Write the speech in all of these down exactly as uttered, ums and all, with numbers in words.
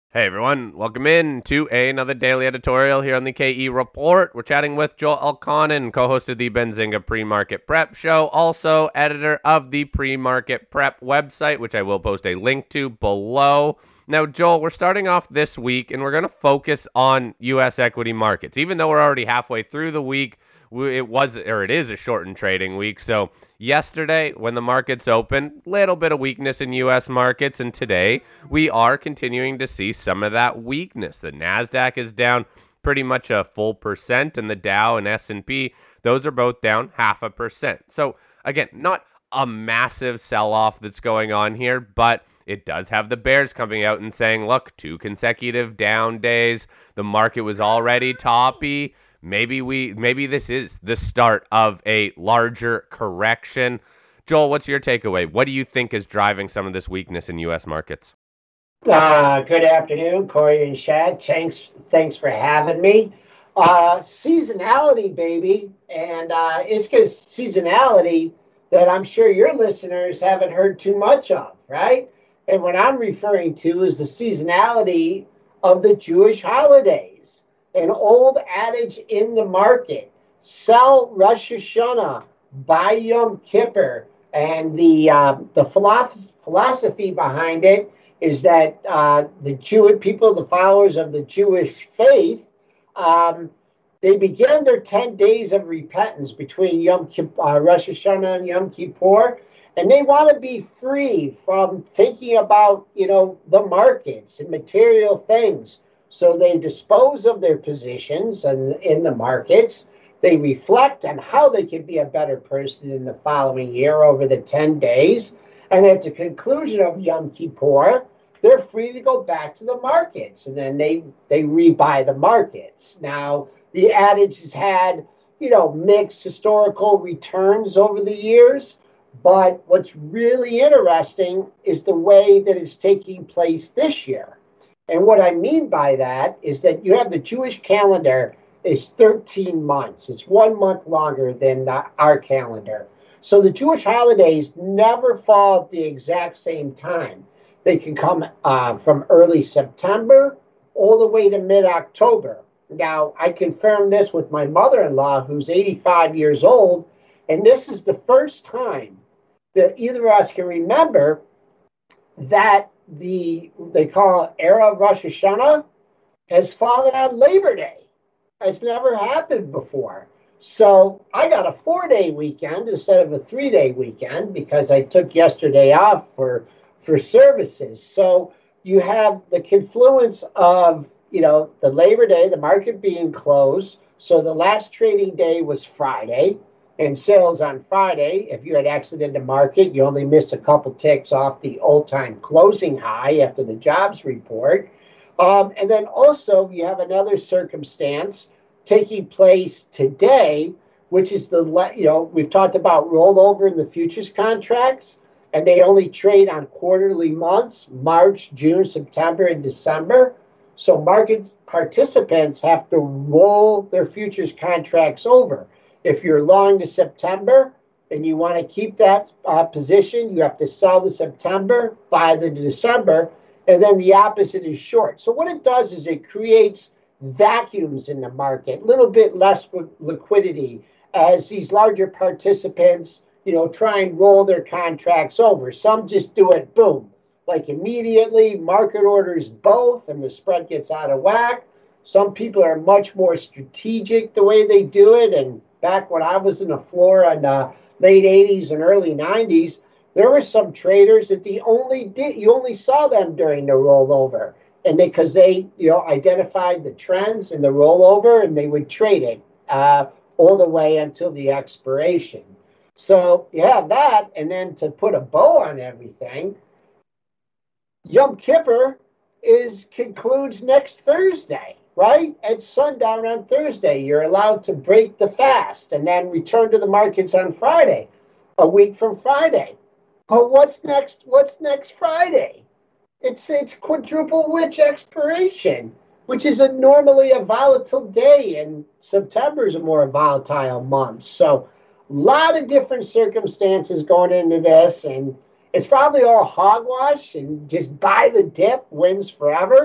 Hey everyone, welcome in to another daily editorial here on the K E Report. We're chatting with Joel Elconin, co-host of the Benzinga Pre-Market Prep Show, also editor of the Pre-Market Prep website, which I will post a link to below. Now, Joel, we're starting off this week, and we're going to focus on U S equity markets. Even though we're already halfway through the week, it was or it is a shortened trading week. So yesterday, when the markets opened, little bit of weakness in U S markets, and today we are continuing to see some of that weakness. The Nasdaq is down pretty much a full percent, and the Dow and S and P, those are both down half a percent. So again, not a massive sell-off that's going on here, but it does have the bears coming out and saying, look, two consecutive down days. The market was already toppy. Maybe we maybe this is the start of a larger correction. Joel, what's your takeaway? What do you think is driving some of this weakness in U S markets? Uh, good afternoon, Corey and Shad. Thanks, thanks for having me. Uh, seasonality, baby, and uh, it's because seasonality that I'm sure your listeners haven't heard too much of, right? And what I'm referring to is the seasonality of the Jewish holidays. An old adage in the market: sell Rosh Hashanah, buy Yom Kippur, and the uh, the philosophy behind it is that uh, the Jewish people, the followers of the Jewish faith, um, they began their ten days of repentance between Yom Kippur, uh, Rosh Hashanah and Yom Kippur, and they want to be free from thinking about, you know, the markets and material things. So they dispose of their positions and in the markets. They reflect on how they could be a better person in the following year over the ten days. And at the conclusion of Yom Kippur, they're free to go back to the markets, and then they they rebuy the markets. Now, the adage has had, you know, mixed historical returns over the years, but what's really interesting is the way that it's taking place this year. And what I mean by that is that you have the Jewish calendar is thirteen months. It's one month longer than our calendar. So the Jewish holidays never fall at the exact same time. They can come uh, from early September all the way to mid-October. Now, I confirmed this with my mother-in-law, who's eighty-five years old, and this is the first time that either of us can remember that the, they call it Erev Rosh Hashanah, has fallen on Labor Day. It's never happened before. So I got a four-day weekend instead of a three-day weekend because I took yesterday off for for services. So you have the confluence of, you know, the Labor Day, the market being closed. So the last trading day was Friday, and sales on Friday. If you had exited the market, you only missed a couple ticks off the all-time closing high after the jobs report. Um, and then also you have another circumstance taking place today, which is the, you know, we've talked about rollover in the futures contracts, and they only trade on quarterly months: March, June, September, and December. So market participants have to roll their futures contracts over. If you're long to September and you want to keep that uh, position, you have to sell the September, buy the December, and then the opposite is short. So what it does is it creates vacuums in the market, a little bit less liquidity as these larger participants, you know, try and roll their contracts over. Some just do it, boom, like immediately. Market orders both, and the spread gets out of whack. Some people are much more strategic the way they do it. And back when I was in the floor in the late eighties and early nineties, there were some traders that the only did you only saw them during the rollover, and they because they you know identified the trends in the rollover, and they would trade it uh, all the way until the expiration. So you have that, and then to put a bow on everything, Yom Kippur is concludes next Thursday, right? At sundown on Thursday, you're allowed to break the fast and then return to the markets on Friday, a week from Friday. But what's next? What's next Friday? It's it's quadruple witch expiration, which is a normally a volatile day, and September is a more volatile month. So a lot of different circumstances going into this, and it's probably all hogwash and just buy the dip, wins forever.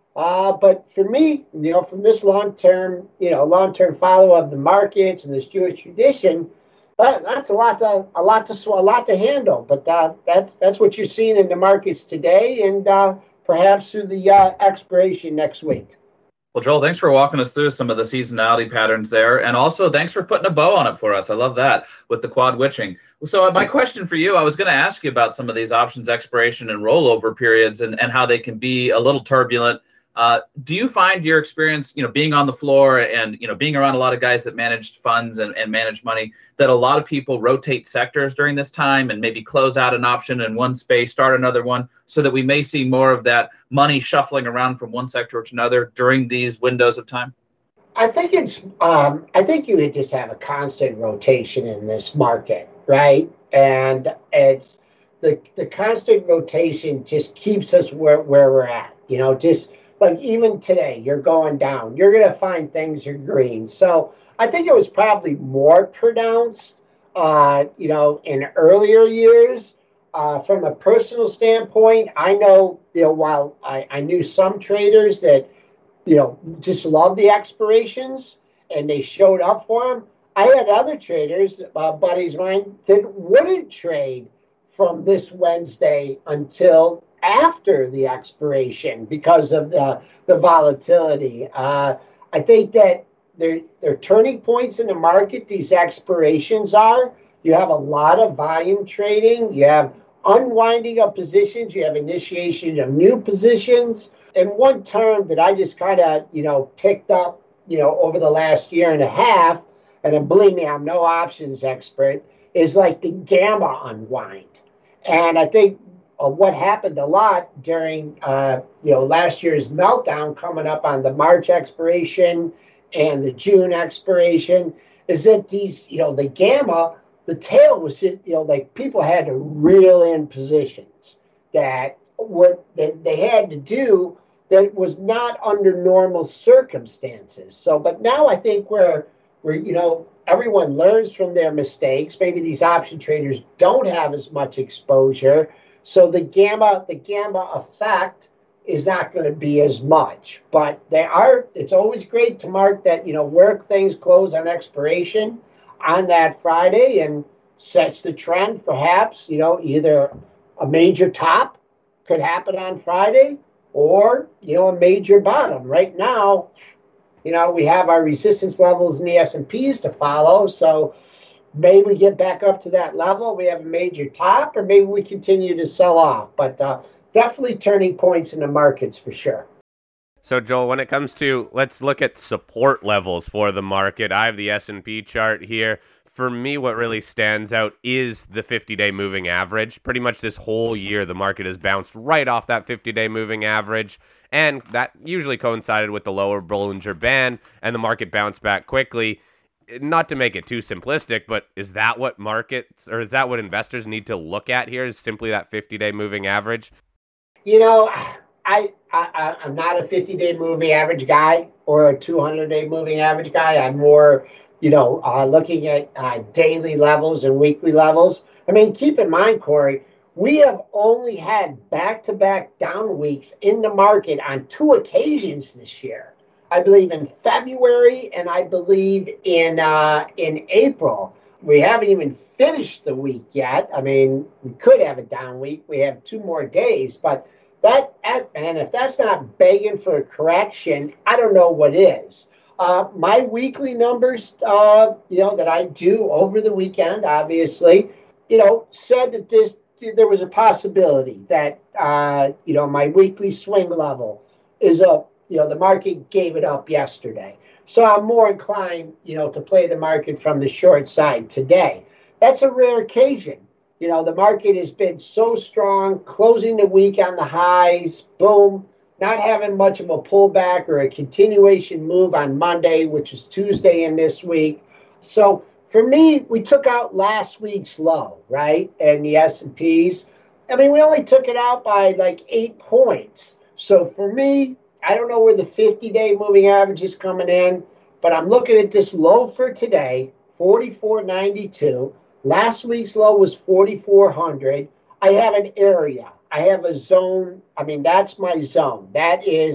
Uh, but for me, you know, from this long term, you know, long term follow of the markets and this Jewish tradition, uh, that's a lot to a lot to a lot to handle. But uh, that's that's what you're seeing in the markets today, and uh, perhaps through the uh, expiration next week. Well, Joel, thanks for walking us through some of the seasonality patterns there. And also, thanks for putting a bow on it for us. I love that with the quad witching. So, my question for you, I was going to ask you about some of these options expiration and rollover periods and, and how they can be a little turbulent. Uh, do you find your experience, you know, being on the floor and, you know, being around a lot of guys that managed funds and, and manage money, that a lot of people rotate sectors during this time and maybe close out an option in one space, start another one, so that we may see more of that money shuffling around from one sector to another during these windows of time? I think it's. Um, I think you would just have a constant rotation in this market, right? And it's the the constant rotation just keeps us where where we're at. You know, just like even today, you're going down. You're going to find things are green. So I think it was probably more pronounced, uh, you know, in earlier years. Uh, from a personal standpoint, I know, you know, while I, I knew some traders that you know, just loved the expirations and they showed up for them. I had other traders, uh, buddies of mine, that wouldn't trade from this Wednesday until after the expiration because of the the volatility. Uh, I think that they're, they're turning points in the market. These expirations are. You have a lot of volume trading. You have unwinding of positions. You have initiation of new positions. And one term that I just kind of, you know, picked up, you know, over the last year and a half, and then believe me, I'm no options expert, is like the gamma unwind. And I think uh, what happened a lot during, uh, you know, last year's meltdown coming up on the March expiration and the June expiration is that these, you know, the gamma, the tail was, you know, like people had to reel in positions that what that they had to do that was not under normal circumstances. So, but now I think we're we're you know everyone learns from their mistakes. Maybe these option traders don't have as much exposure, so the gamma the gamma effect is not going to be as much. But they are. It's always great to mark that you know where things close on expiration on that Friday and sets the trend. Perhaps you know either a major top could happen on Friday, or you know a major bottom. Right now, you know we have our resistance levels in the S and Ps to follow. So maybe we get back up to that level. We have a major top, or maybe we continue to sell off. But uh, definitely turning points in the markets for sure. So, Joel, when it comes to, let's look at support levels for the market. I have the S and P chart here. For me, what really stands out is the fifty-day moving average. Pretty much this whole year, the market has bounced right off that fifty-day moving average, and that usually coincided with the lower Bollinger Band, and the market bounced back quickly. Not to make it too simplistic, but is that what markets, or is that what investors need to look at here, is simply that fifty-day moving average? You know, I, I I'm not a fifty-day moving average guy or a two hundred day moving average guy. I'm more you know, uh, looking at uh, daily levels and weekly levels. I mean, keep in mind, Corey, we have only had back-to-back down weeks in the market on two occasions this year. I believe in February and I believe in uh, in April. We haven't even finished the week yet. I mean, we could have a down week. We have two more days, but that, and if that's not begging for a correction, I don't know what is. Uh, my weekly numbers, uh, you know, that I do over the weekend, obviously, you know, said that this there was a possibility that, uh, you know, my weekly swing level is up. You know, the market gave it up yesterday. So I'm more inclined, you know, to play the market from the short side today. That's a rare occasion. You know, the market has been so strong, closing the week on the highs, boom, not having much of a pullback or a continuation move on Monday, which is Tuesday in this week. So for me, we took out last week's low, right? And the S and Ps. I mean, we only took it out by like eight points. So for me, I don't know where the fifty-day moving average is coming in, but I'm looking at this low for today, forty-four ninety-two. Last week's low was forty-four hundred. I have an area. I have a zone. I mean, that's my zone. That is,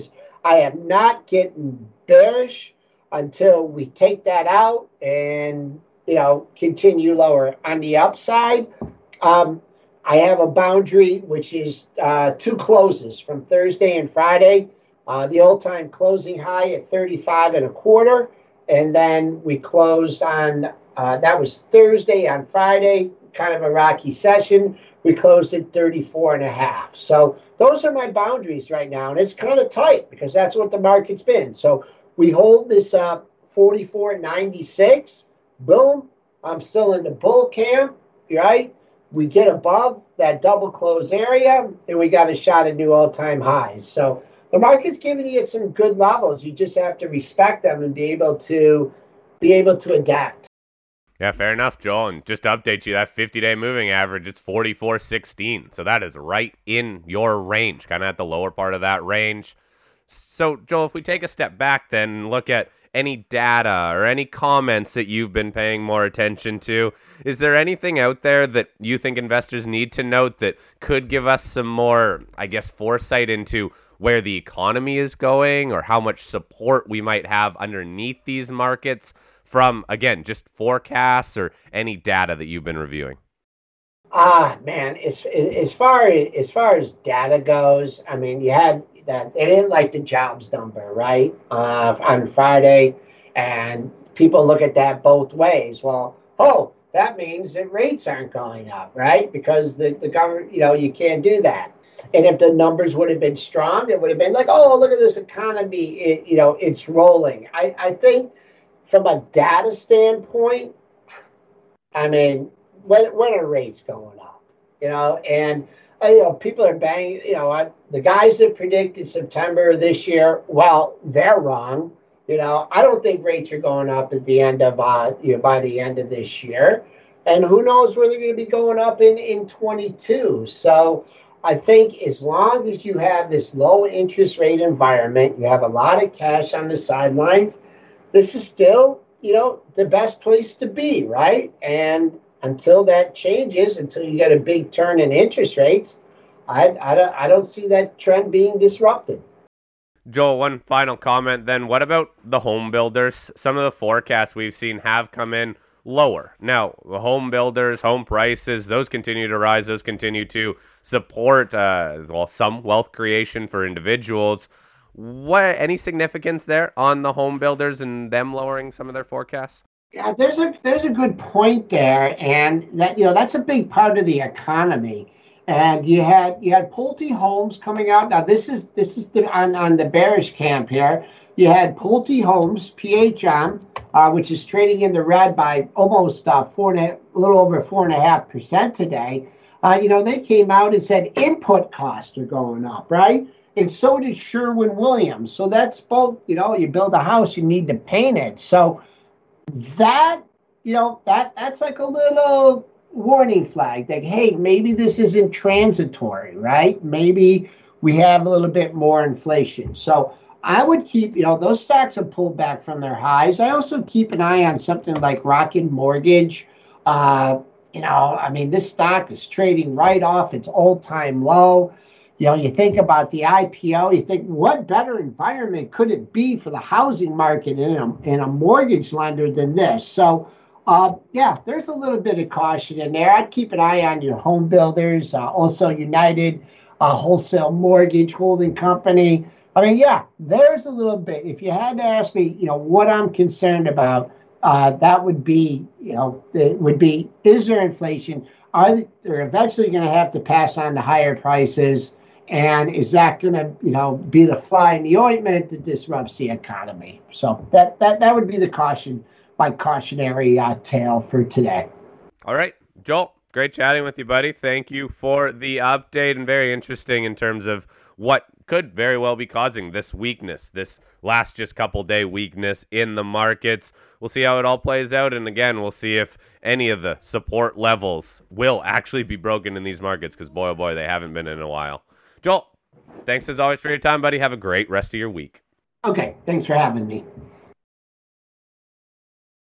I am not getting bearish until we take that out and, you know, continue lower. On the upside, um, I have a boundary, which is uh, two closes from Thursday and Friday. Uh, the all-time closing high at thirty-five and a quarter, and then we closed on uh, that was Thursday. On Friday, kind of a rocky session. We closed at thirty-four and a half. So those are my boundaries right now, and it's kind of tight because that's what the market's been. So we hold this uh, forty-four ninety-six. Boom, I'm still in the bull camp, right? We get above that double close area, and we got a shot at new all-time highs. So the market's giving you some good levels. You just have to respect them and be able to be able to adapt. Yeah, fair enough, Joel. And just to update you, that fifty-day moving average, it's forty-four sixteen. So that is right in your range, kind of at the lower part of that range. So, Joel, if we take a step back then and look at any data or any comments that you've been paying more attention to, is there anything out there that you think investors need to note that could give us some more, I guess, foresight into where the economy is going or how much support we might have underneath these markets from, again, just forecasts or any data that you've been reviewing? Ah, man, as, as far as far as data goes, I mean, you had that they didn't like the jobs number, right, uh, on Friday, and people look at that both ways. Well, oh, that means that rates aren't going up, right? Because the, the government, you know, you can't do that. And if the numbers would have been strong, it would have been like, oh, look at this economy, it, you know, it's rolling. I, I think from a data standpoint, I mean, when, when are rates going up? You know, and uh, you know, people are banging. You know, I, the guys that predicted September this year, well, they're wrong. You know, I don't think rates are going up at the end of uh, you know, by the end of this year, and who knows where they're going to be going up in in twenty-two. So I think as long as you have this low interest rate environment, you have a lot of cash on the sidelines. This is still, you know, the best place to be, right? And until that changes, until you get a big turn in interest rates, I, I, don't, I don't see that trend being disrupted. Joel, one final comment then. What about the home builders? Some of the forecasts we've seen have come in lower. Now, the home builders, home prices, those continue to rise. Those continue to support, uh, well, some wealth creation for individuals. What, any significance there on the home builders and them lowering some of their forecasts? Yeah, there's a there's a good point there, and that you know that's a big part of the economy. And you had you had Pulte Homes coming out. Now this is this is the, on on the bearish camp here. You had Pulte Homes, P H M, uh, which is trading in the red by almost uh, four and a, a little over four and a half percent today. Uh, you know they came out and said input costs are going up, right? And so did Sherwin-Williams. So that's both. You know, you build a house, you need to paint it. So that, you know, that that's like a little warning flag that, hey, maybe this isn't transitory, right? Maybe we have a little bit more inflation. So I would keep, you know, those stocks have pulled back from their highs. I also keep an eye on something like Rocket Mortgage. Uh, you know, I mean, this stock is trading right off its all-time low. You know, you think about the I P O, you think, what better environment could it be for the housing market in a, in a mortgage lender than this? So, uh, yeah, there's a little bit of caution in there. I'd keep an eye on your home builders, uh, also United uh, Wholesale Mortgage Holding Company. I mean, yeah, there's a little bit. If you had to ask me, you know, what I'm concerned about, uh, that would be, you know, it would be, is there inflation? Are they, they're eventually going to have to pass on the higher prices? And is that going to, you know, be the fly in the ointment that disrupts the economy? So that that that would be the caution, my cautionary uh, tale for today. All right, Joel, great chatting with you, buddy. Thank you for the update, and very interesting in terms of what could very well be causing this weakness, this last just couple day weakness in the markets. We'll see how it all plays out, and again, we'll see if any of the support levels will actually be broken in these markets, because boy, oh boy, they haven't been in a while. Joel, thanks as always for your time, buddy. Have a great rest of your week. Okay, thanks for having me.